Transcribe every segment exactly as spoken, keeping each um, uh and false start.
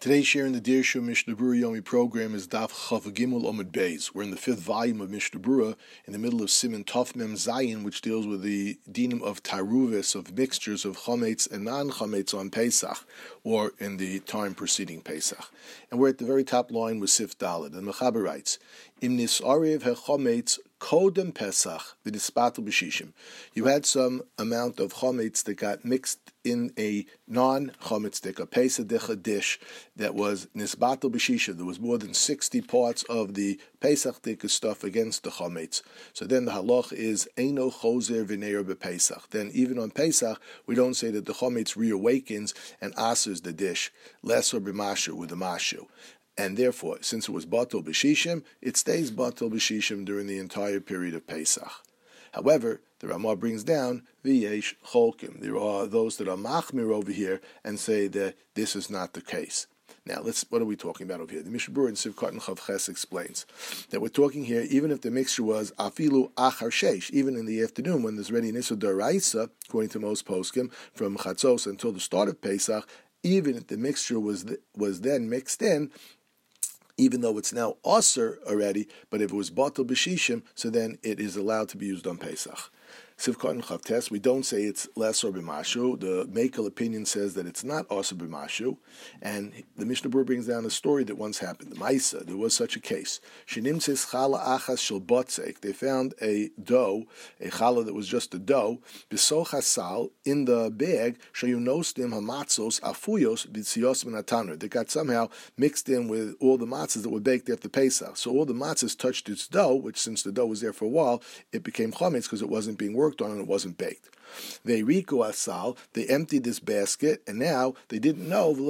Today's share in the Dirshu Mishnah Berurah Yomi program is Daf Chav Gimel Omid Beis. We're in the fifth volume of Mishnah Berurah, in the middle of Siman Tov Mem Zayin, which deals with the dinim of taruvis, of mixtures of chametz and non-chametz on Pesach, or in the time preceding Pesach. And we're at the very top line with Sif Daled, and Mechaber writes, Im nisarev hechametz kodem Pesach v'nispatel b'shishim. You had some amount of chametz that got mixed in a non-chametz dish, a Pesach dish that was nisbatel b'shishim. There was more than sixty parts of the Pesach dish stuff against the chametz. So then the halach is eino chozer v'neir b'Pesach. Then even on Pesach, we don't say that the chametz reawakens and asers the dish, lesser b'mashu with the mashu. And therefore, since it was batel b'shishim, it stays batel b'shishim during the entire period of Pesach. However, the Ramah brings down v'yesh cholkim. There are those that are machmir over here and say that this is not the case. Now, let's. What are we talking about over here? The Mishnah Berurah in Sivkot and Chav Ches explains that we're talking here, even if the mixture was afilu achar sheish, even in the afternoon when there's already nisa d'oraisa, according to most poskim, from chatzos until the start of Pesach, even if the mixture was th- was then mixed in, even though it's now aser already, but if it was batel b'shishim, so then it is allowed to be used on Pesach. Sivkot and Chavtes, we don't say it's less or b'mashu. The Mekel opinion says that it's not aser b'mashu, and the Mishnah Berurah brings down a story that once happened. The Maisa, there was such a case. Shenimtzes chala achas shel botzek. They found a dough, a chala that was just a dough, b'soch hasal, in the bag, shayunostim hamatzos afuyos b'tzios minataner. That got somehow mixed in with all the matzahs that were baked after Pesach. So all the matzahs touched its dough, which since the dough was there for a while, it became chametz because it wasn't being worked on and it wasn't baked. They riku asal, they emptied this basket, and now they didn't know which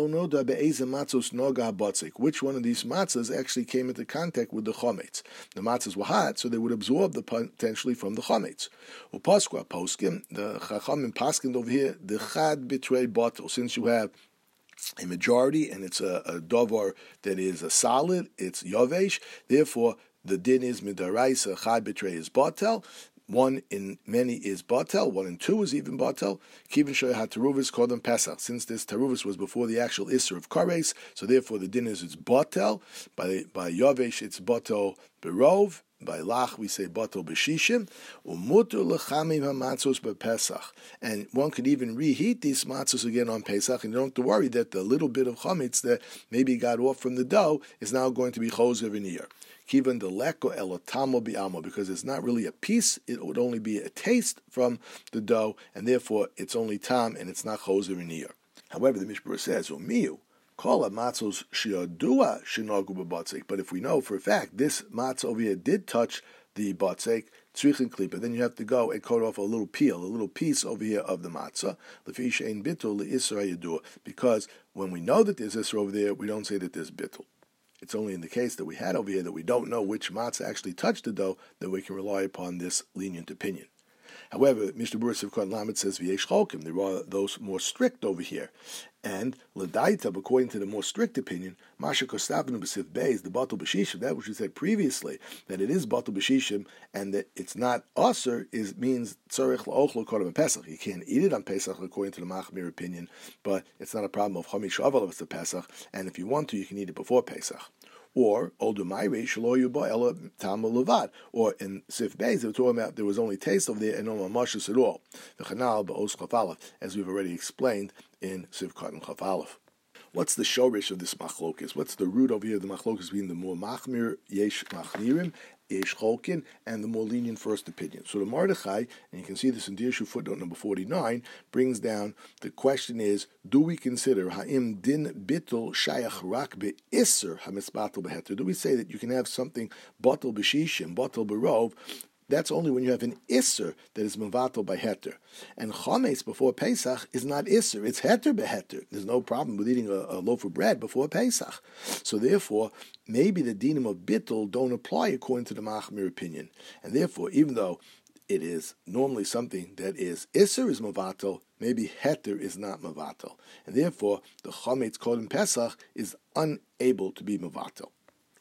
one of these matzahs actually came into contact with the chametz. The matzahs were hot, so they would absorb the potentially from the chametz. Upaskwa poskim, the chachamim paskin over here, the chad betray bottle. Since you have a majority and it's a, a davar that is a solid, it's yovesh. Therefore, the din is midaraisa, chad betray is batel. One in many is batel, one in two is even batel. Kivin shoy had taruvis called them Pesach. Since this taruvis was before the actual isser of kares, so therefore the din is it's batel. By by yavesh it's batel berov. By lach we say batel b'shishim. Umutur lechamim hamatzos b'Pesach. And one could even reheat these matzos again on Pesach, and you don't have to worry that the little bit of chametz that maybe got off from the dough is now going to be chozer v'nir. Kivan the leko elotamo bi'amo, because it's not really a piece, it would only be a taste from the dough, and therefore it's only tam and it's not chozer v'nir. However, the Mishnah Berurah says, umiyu, call a matzos shiadua shinogu b'batzik. But if we know for a fact this matzah over here did touch the batzik, tzrichin klipa, then you have to go and cut off a little peel, a little piece over here of the matzah, lefi she'ein bitul le'isra yadua, because when we know that there's isra over there, we don't say that there's bitul. It's only in the case that we had over here that we don't know which matzah actually touched the dough that we can rely upon this lenient opinion. However, Mishnah Berurah Sivkot Lamed says v'yesh cholkim. There are those more strict over here, and l'daita, according to the more strict opinion, masha kostavnu b'sif beis the batel b'shishim, that which we said previously that it is batel b'shishim and that it's not aser is means tzarich la'ochlo kodem Pesach. You can't eat it on Pesach according to the Machmir opinion, but it's not a problem of chamish aval if it's the Pesach, and if you want to, you can eat it before Pesach. Or Oldumayri Shalo Yuba Ella Tamu Levad. Or in Sif Beis, they were talking about there was only taste over there and no mamashus at all. The Chanal Ba'os Chaf, as we've already explained in Sivkot and Chaf Aleph. What's the shorish of this machlokes? What's the root over here of the machlokes being the more machmir yesh machnirim, yesh cholkin, and the more lenient first opinion? So the Mordechai, and you can see this in Dirshu footnote number forty-nine, brings down the question is, do we consider ha'im din bittul shayach rak be'isser ha'misbatel beheter? Do we say that you can have something batel b'shishim, batel berov? That's only when you have an isser that is mevatel by heter. And chametz before Pesach is not isser, it's heter beheter. There's no problem with eating a, a loaf of bread before Pesach. So therefore, maybe the dinim of bittul don't apply according to the Machmir opinion. And therefore, even though it is normally something that is isser is mevatel, maybe heter is not mevatel. And therefore, the chametz called in Pesach is unable to be mevatel.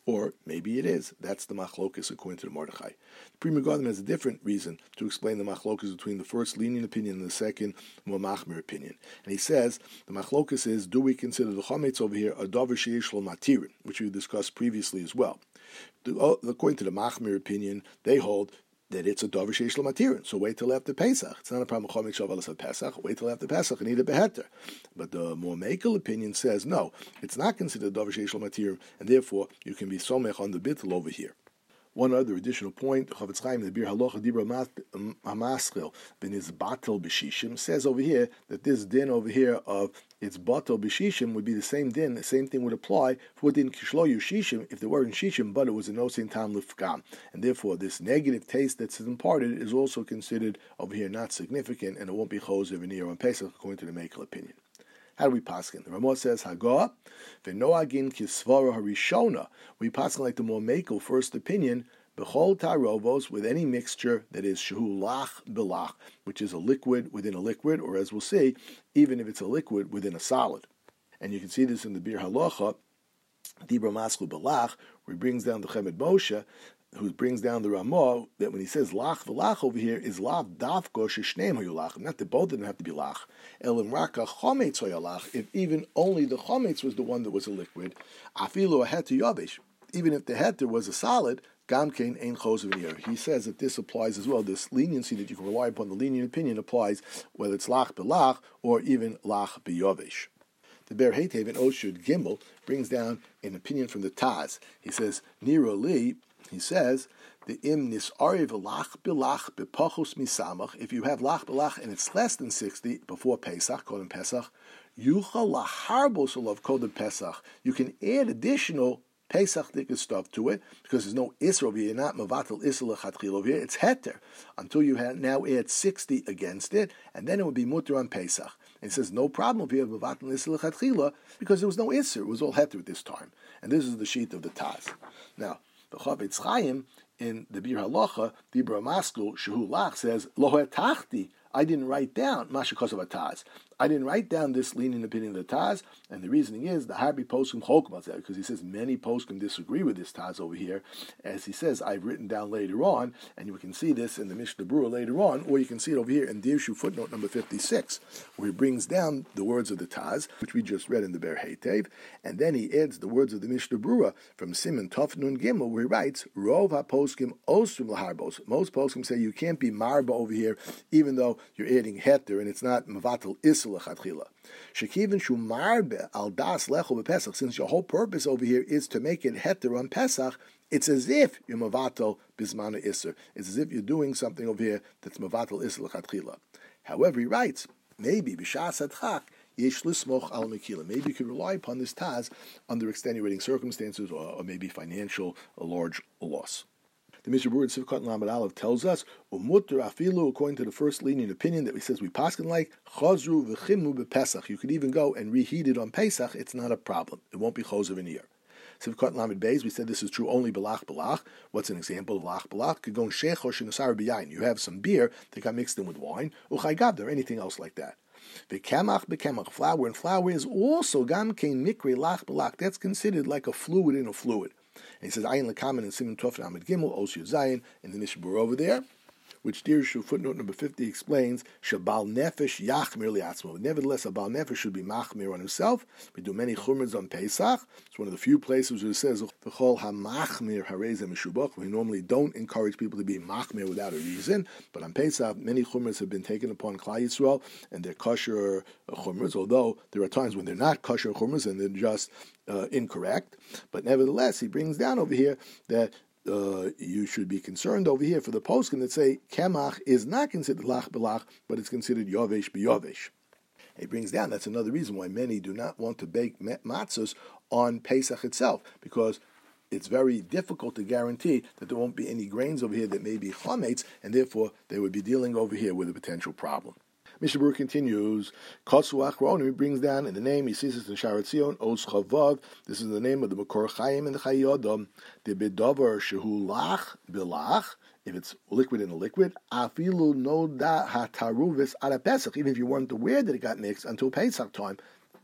Or maybe it is. That's the machlokus according to the Mordechai. The Pri Megadim has a different reason to explain the machlokus between the first lenient opinion and the second more machmir opinion. And he says the machlokus is, do we consider the chometz over here a davar sheish lo matirin, which we discussed previously as well. The, according to the machmir opinion, they hold that it's a davar sheish lo matirin. So wait till after Pesach. It's not a problem chometz shavalas of Pesach. Wait till after Pesach and eat a beheter. But the more mekel opinion says no, it's not considered davar sheish lo matirin, and therefore you can be somech on the bittul over here. One other additional point, Chofetz Chaim, the Bir Halacha Dibra Hamaschil, ben is batel b'shishim, says over here that this din over here of it's batel b'shishim would be the same din, the same thing would apply for din kishloyu shishim if there weren't shishim, but it was a nosein tam lufgam. And therefore this negative taste that's imparted is also considered over here not significant, and it won't be chosev in year on Pesach according to the Mekel opinion. How do we paskin? The Ramah says Hagoah v'noagin kisvara harishona. We paskin like the more mekel first opinion b'chol tarovos with any mixture that is shehu lach belach, which is a liquid within a liquid, or as we'll see, even if it's a liquid within a solid. And you can see this in the Bir Halacha Dibra Masku belach, where he brings down the Chemed Moshe, who brings down the Ramah, that when he says lach v'lach over here is lav davko sheshneim hayulach, not that both of them have to be lach. Elim raka chometz hayulach, if even only the chometz was the one that was a liquid, afilu a heter yavish, even if the heter was a solid, gamkein ein chosev v'nir. He says that this applies as well. This leniency that you can rely upon, the lenient opinion applies whether it's lach b'lach or even lach b'yavish. The Ber Heitev in Oshud Gimel brings down an opinion from the Taz. He says Nero Li. He says, the im nis'ari v'lach bilach b'pachos misamach, if you have lach bilach and it's less than sixty before Pesach, Kodem Pesach, yuchal laharbos olav Kodem Pesach. You can add additional Pesach stuff to it, because there's no isra over here, not mavatal isra lechatchil over here, it's heter, until you have now add sixty against it, and then it would be mutter on Pesach. And he says, no problem if you have mavatal isra lechatchila, because there was no isra, it was all heter at this time. And this is the sheet of the Taz. Now, the Chofetz Chaim in the Bir Halacha, Dibra Maskul, Shehu Lach says, Lo Tachti, I didn't write down Mashakos of a Taz. I didn't write down this lenient opinion of the Taz, and the reasoning is the Harbi Poskim Chokma, because he says many Poskim disagree with this Taz over here. As he says, I've written down later on, and you can see this in the Mishnah Berurah later on, or you can see it over here in Dirshu footnote number fifty-six, where he brings down the words of the Taz, which we just read in the Ber Heitev, and then he adds the words of the Mishnah Berurah from Simon Tov Nun Gimel, where he writes, Rov HaPoskim Osrim Laharbos. Most Poskim say you can't be Marba over here, even though you're adding heter, and it's not Mavatal Isra L'Chatchila. Shekivin Shu Marbe Al Das Lecho B'Pesach, since your whole purpose over here is to make it heter on Pesach, it's as if you're Mavatal Bismana Isra. It's as if you're doing something over here that's Mavatal Isra L'Chatchila. However, he writes, maybe B'Shas Adchak Yesh Lismoch Al Mekila. Maybe you could rely upon this Taz under extenuating circumstances, or, or maybe financial, a large loss. The Mishnah Berurah Sivkot Lamed Aleph tells us, Umutter afilu, according to the first lenient opinion that he says we paskin like, Chazru v'chimnu b'Pesach. You could even go and reheat it on Pesach. It's not a problem. It won't be chosev in a year. Sivkot Lamed Beis, we said this is true only belach belach. What's an example of belach belach? Could go in shechosh and asar b'yayin. You have some beer that got mixed in with wine, uchay gavda, or anything else like that. V'kemach b'kemach, flour, and flour is also gam kein mikri lach belach. That's considered like a fluid in a fluid. And he says, Ayin Lekamen and Simon Tov Amid Gimel, Os Yud Zayin, in the Mishnah Berurah over there, which Dirshu footnote number fifty explains, Shabal Nefesh Yachmir Liatzmo. Nevertheless, a Bal Nefesh should be Machmir on himself. We do many Chumras on Pesach. It's one of the few places where it says, V'chol HaMachmir Harezem Meshubach. We normally don't encourage people to be Machmir without a reason, but on Pesach, many Chumras have been taken upon Klal Yisrael, and they're kosher Chumras, although there are times when they're not kosher Chumras and they're just uh, incorrect. But nevertheless, he brings down over here that Uh, you should be concerned over here for the poskim that say kemach is not considered lach belach, but it's considered yovesh b'yovesh. He brings down, that's another reason why many do not want to bake matzahs on Pesach itself, because it's very difficult to guarantee that there won't be any grains over here that may be chametz, and therefore they would be dealing over here with a potential problem. Mishnah Berurah continues, Kotsu Achron, he brings down in the name, he sees this in Sharat Zion, Oz Chavav, this is the name of the Makor Chaim and the Chayodam, the Bedover Shehu Lach Bilach, if it's liquid in a liquid, Afilu no da hataruvis ala Pesach, even if you weren't aware that it got mixed until Pesach time,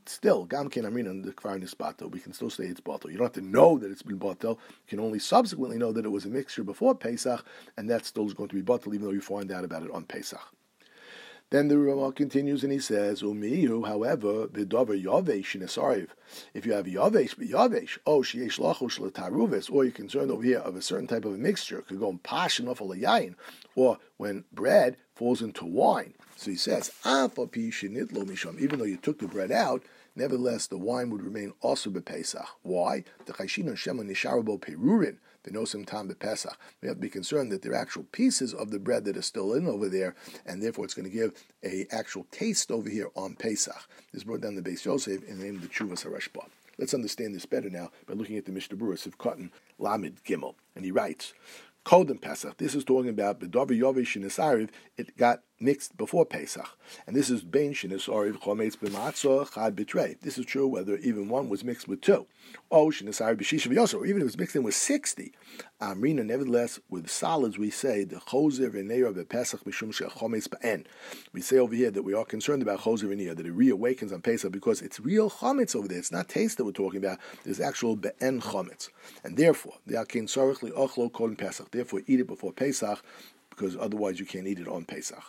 still, Gam Ken Amrin the Kvar Nisbato, we can still say it's Batel. You don't have to know that it's been Batel. You can only subsequently know that it was a mixture before Pesach, and that still is going to be Batel, even though you find out about it on Pesach. Then the Ramah continues and he says, Umiyu, however, Vidover Yavesh in Asariv. If you have Yavesh, but Yavesh, oh, Sheesh Lachosh Lataruvis, or you're concerned over here of a certain type of a mixture, it could go in Pashin off a Layayin, or when bread falls into wine. So he says, even though you took the bread out, nevertheless the wine would remain also b'Pesach. Why? The Chayshin Shema Nisharabo Perurin. They know some time to Pesach. We have to be concerned that there are actual pieces of the bread that are still in over there, and therefore it's going to give a actual taste over here on Pesach. This brought down the Beis Yosef in the name of the Chuvas HaRashba. Let's understand this better now by looking at the Mishnah Berurah Sivkatan Lamed Gimel, and he writes, Kodem Pesach. This is talking about Bedover Yovesh in Asariv. It got mixed before Pesach, and this is Bein Shinis Ariv Chometz B'Matzah Chad B'Trei. This is true whether even one was mixed with two. Oh, Shinis Ariv B'Shisha V'Yosef, or even if it was mixed in with sixty. Amrina, nevertheless, with solids we say the Choser V'Neir B'Pesach Mishum Shechometz B'En. We say over here that we are concerned about Choser V'Neir, that it reawakens on Pesach because it's real Chometz over there. It's not taste that we're talking about. There's actual B'En Chometz, and therefore the Akin Sarich Li'Ochlo Kodem Pesach. Therefore, eat it before Pesach, because otherwise you can't eat it on Pesach.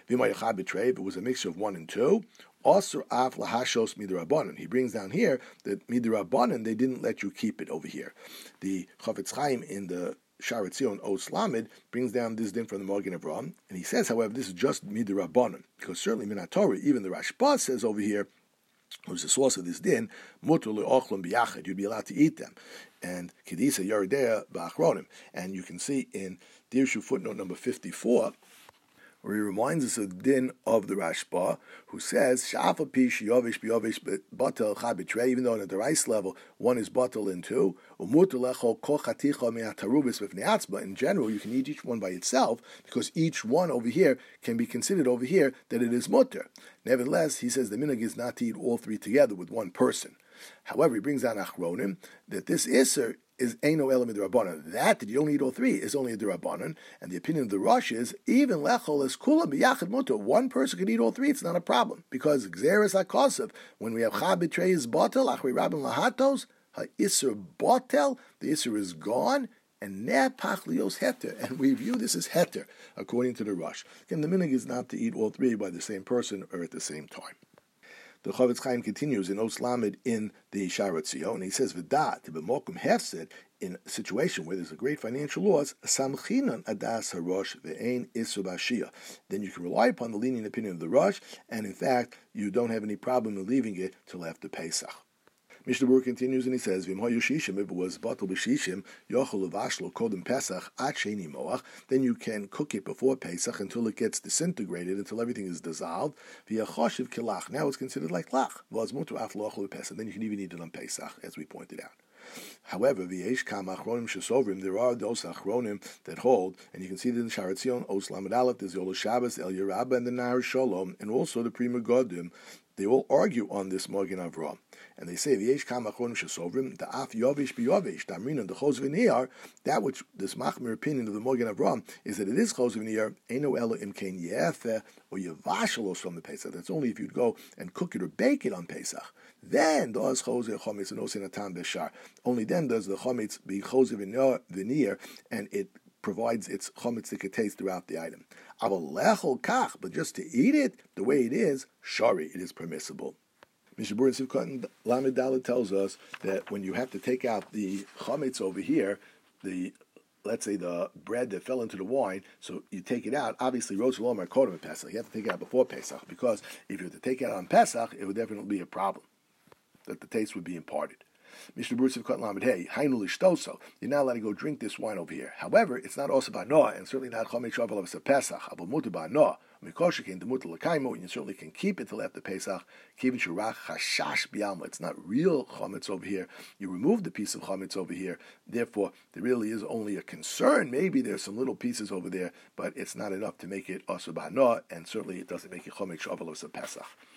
If it was a mixture of one and two, also af lahashos midrabanan. He brings down here that midrabanan they didn't let you keep it over here. The Chafetz Chaim in the Sharet Zion Os Lamed brings down this din from the Magen Avraham, and he says, however, this is just midrabanan, because certainly Minat Torah, even the Rashba says over here, who's the source of this din, mutar le'ochlem biyachad, you'd be allowed to eat them. And Kedisa Yeridea Ba'achronim. And you can see in Dirshu footnote number fifty-four, where he reminds us of the din of the Rashba, who says, Sha'afa pish yovish biyovish batel chabitrei, even though on the rice level, one is batel in two, umutar lecho kol chaticha me'atarubis b'fnei atzma. In general, you can eat each one by itself, because each one over here can be considered over here that it is mutter. Nevertheless, he says the minhag is not to eat all three together with one person. However, he brings down Achronim that this Isser is Eino Elam D'Rabbanan. That, that you don't eat all three, is only a D'Rabbanan. And the opinion of the Rosh is, even Lechol is Kula B'Yachad Mutter. One person can eat all three, it's not a problem. Because Gzeres HaKosav, when we have Chab B'Trei is Botel, Achri Rabin Lahatos, HaIsser Botel, the Isser is gone, and Nepach Lios Heter. And we view this as Heter, according to the Rosh. Again, the minhag is not to eat all three by the same person or at the same time. The Chafetz Chaim continues in Os Lamed in the Sharet Zion, and he says, "V'dat b'mokum hefsed," in a situation where there's a great financial loss, samchinan adas harosh ve'ein isu b'ashiyah. Then you can rely upon the lenient opinion of the Rosh, and in fact, you don't have any problem in leaving it till after Pesach. Mishnah Berurah continues and he says, "V'im hayu shishim, if it was batel b'shishim, yochel levashlo kodem Pesach ad sheini moach, then you can cook it before Pesach until it gets disintegrated, until everything is dissolved. V'yachoshiv kilach, now it's considered like lach. V'az mutar af lochel Pesach, then you can even eat it on Pesach, as we pointed out." However, v'yesh kam achronim shesovrim, there are those achronim that hold, and you can see that in Sharet Zion, Os Lamed Aleph, there's Yolo Shabbos, El Yerabba, and the Nahar Shalom, and also the Pri Megadim. They all argue on this Magen Avraham, and they say v'yesh kam achronim shesovrim, the af yovish biyovish, damrin and the chos v'niyar. That which this machmir opinion of the Magen Avraham is that it is chos v'niyar, eino elo imkein yefe or yevashalos from the Pesach. That's only if you'd go and cook it or bake it on Pesach. Then does chos v'chometz and osin atam b'shar. Only then does the chometz be chos v'niyar, and it provides its chometz that could taste throughout the item. Aval lechol kach, but just to eat it the way it is, shari, it is permissible. Mishnah Berurah Sivkatan Lamed Dalet tells us that when you have to take out the chometz over here, the let's say the bread that fell into the wine, so you take it out. Obviously, rosh lomar kodem Pesach. You have to take it out before Pesach, because if you were to take it out on Pesach, it would definitely be a problem that the taste would be imparted. Mishnah Berurah Sivkatan Lamed Hey, hainu lishtoso. You're not allowed to go drink this wine over here. However, it's not also ba'noah, and certainly not chometz shavel of Pesach. Abel mutar ba'noah. Mikosha came to mutar l'kaimo, and you certainly can keep it till after Pesach. Kivin shurach chashash bialma. It's not real chometz over here. You remove the piece of chometz over here. Therefore, there really is only a concern. Maybe there's some little pieces over there, but it's not enough to make it also ba'noah, and certainly it doesn't make it chometz shavel of Pesach.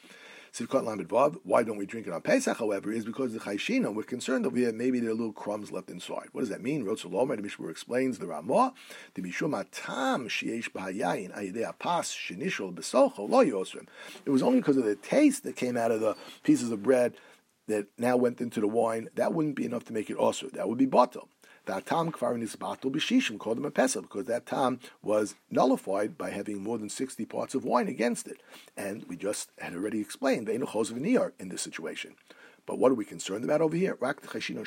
Why don't we drink it on Pesach, however, is because the Chayshina, we're concerned over here, maybe there are little crumbs left inside. What does that mean? Rotzolomar, the Mishmur explains the Ramah, the Mishum Atam Sheish B'Hayayin Ayidei Apas Shenishol B'Socho Lo Yosrim. It was only because of the taste that came out of the pieces of bread that now went into the wine. That wouldn't be enough to make it also. That would be batel. That tam kvarin is batel b'shishim, called them a pesach, because that tam was nullified by having more than sixty parts of wine against it. And we just had already explained ve'enu chosav niyar in this situation. But what are we concerned about over here? That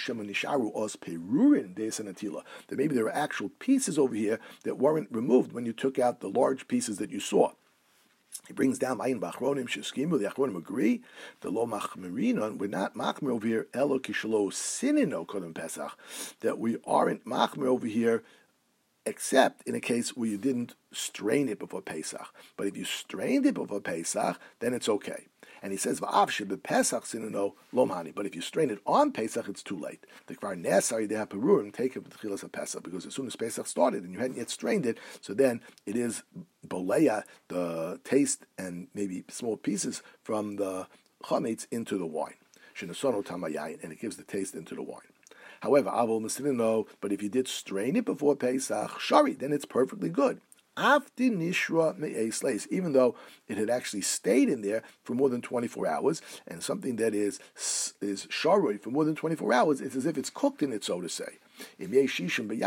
maybe there are actual pieces over here that weren't removed when you took out the large pieces that you saw. He brings down Ayin Bachronim Sheskimu. The Achronim agree. The Lo Machmerinon. We're not Machmer over here. Elo Kishlo Sinino Kodem Pesach. That we aren't Machmer over here, except in a case where you didn't strain it before Pesach. But if you strained it before Pesach, then it's okay. And he says, "Va'av shebe Pesach sinino lomhani." But if you strain it on Pesach, it's too late. The kvar nesari deha perurim take it with chilas of Pesach, because as soon as Pesach started and you hadn't yet strained it, so then it is boleya, the taste and maybe small pieces from the chametz into the wine. Shenasono tamayayin, and it gives the taste into the wine. However, avol nesinino, but if you did strain it before Pesach, shari, then it's perfectly good. After nishra me'esleis, even though it had actually stayed in there for more than twenty-four hours, and something that is is sharoi for more than twenty-four hours, it's as if it's cooked in it, so to say. And this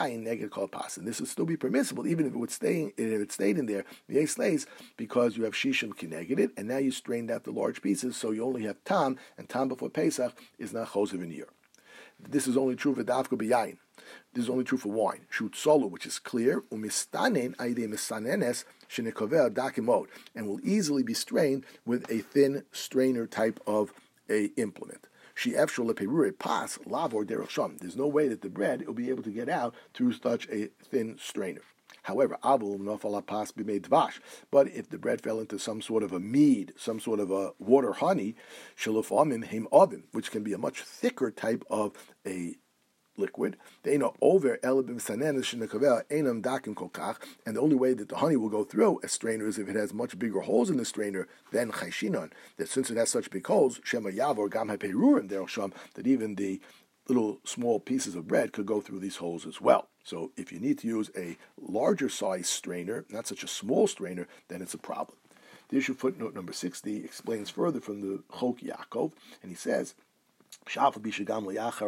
would still be permissible, even if it would stay, if it stayed in there, because you have shishim kineged it, and now you strained out the large pieces, so you only have tam, and tam before Pesach is not chosav in year. This is only true for dafka b'yayin. This is only true for wine. Shut solo, which is clear, umistanen aidei misanenes shenekover dakimod, and will easily be strained with a thin strainer type of a implement. She efshol leperure pas lav or derech sham. There's no way that the bread will be able to get out through such a thin strainer. However, avul nofal pas b'mei dvash. But if the bread fell into some sort of a mead, some sort of a water honey, shalofamim heim ovim, which can be a much thicker type of a liquid. They know over elabim sanenes shenekavel einam dakim kolkach, and the only way that the honey will go through a strainer is if it has much bigger holes in the strainer than chayshinon. That since it has such big holes, shema yavor gam haperurim derech sham, that even the little small pieces of bread could go through these holes as well. So if you need to use a larger size strainer, not such a small strainer, then it's a problem. The issue footnote number sixty explains further from the Chok Yaakov, and he says, he says, even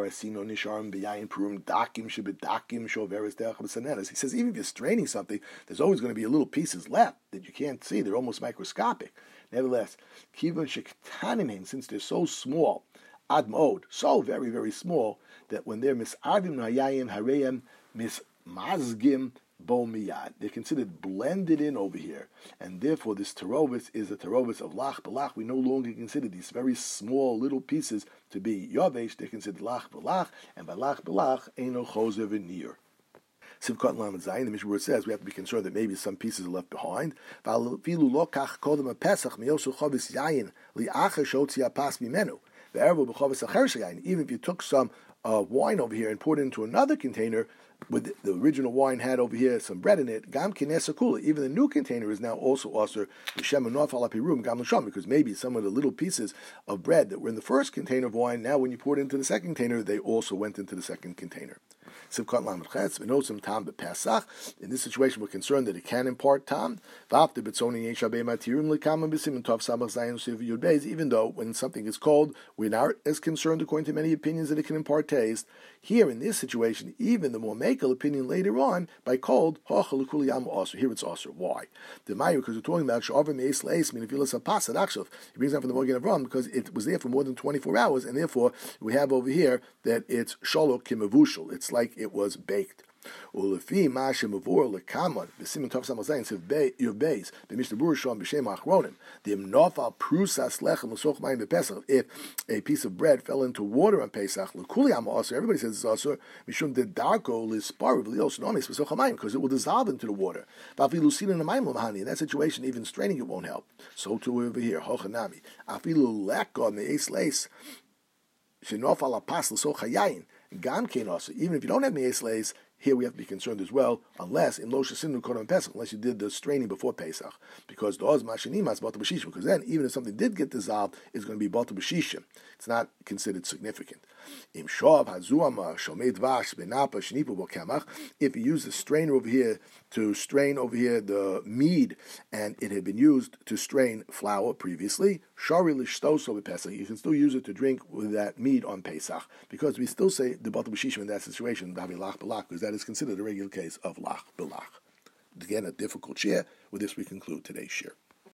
if you're straining something, there's always going to be little pieces left that you can't see. They're almost microscopic. Nevertheless, since they're so small, admod, so very, very small, that when they're misarvim hayayim hareyim mismazgim bo miyad, they're considered blended in over here, and therefore this terovis is a terovis of lach b'lach. We no longer consider these very small little pieces to be yavesh. They're considered lach b'lach, and by lach b'lach eino choser v'nir. Sivkot Lamed Zayin, the Mishnah says we have to be concerned that maybe some pieces are left behind. Even if you took some uh, wine over here and poured it into another container, with the original wine had over here some bread in it, gam kinesakula, even the new container is now also osir because maybe some of the little pieces of bread that were in the first container of wine, now when you poured it into the second container, they also went into the second container. In this situation, we're concerned that it can impart tam, even though when something is cold, we're not as concerned, according to many opinions, that it can impart taste. Here, in this situation, even the more makel opinion later on, by cold, here it's also. Why? The Mayu, because we're talking about Shavar Meis Leis, mean if you listen to Pasad Akshav, he brings that from the Morgan of Ram, because it was there for more than twenty-four hours, and therefore we have over here that it's Shalok Kimavushal. It's like it was baked. Ulefi Masha Mavur Lekamon, the Simon Tov Samazayin Siv Your Beis, the Mishnah Berurah Shom B'Shem Achronim, the Mnofal Prusas Lechem L'Soch Mayim BePesach. If a piece of bread fell into water on Pesach, L'Kuli Am Asur, everybody says it's Asur, Mishum De Darko L'Spar V'Lios Nomis B'Soch Mayim, because it will dissolve into the water. V'Afilu Sinan Mayim L'Mahani. In that situation, even straining it won't help. So too over here, Hochanami. Afilu Lekko Me'es Leis Shenofal Apas L'Soch Hayayin. Gam Kein Asur. Even if you don't have Me'es Leis, here we have to be concerned as well, unless in Lo Shesinu Kodem Pesach, unless you did the straining before Pesach, because the Oz Mashanimas Batal B'Shishim, because then even if something did get dissolved, it's going to be Batal B'Shishim. It's not considered significant. Im Shov Hazuama Shomei Dvash Benapa Shnipu Bokemach. If you use the strainer over here to strain over here the mead, and it had been used to strain flour previously, Shari Lishtoso Pesach, you can still use it to drink with that mead on Pesach, because we still say the Batal B'Shishim in that situation, Davi Lach B'Lach, because that is considered a regular case of Lach B'Lach. Again, a difficult share. With this, we conclude today's share.